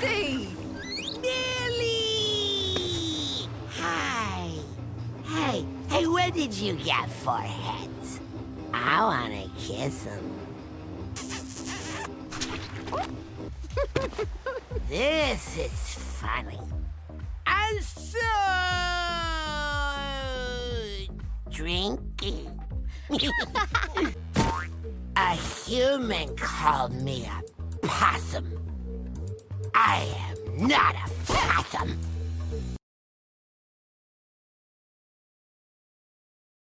see. Millie! Hi. Hey, where did you get 4 heads? I wanna kiss him. This is funny. And so drinky. A human called me a possum. I am not a possum.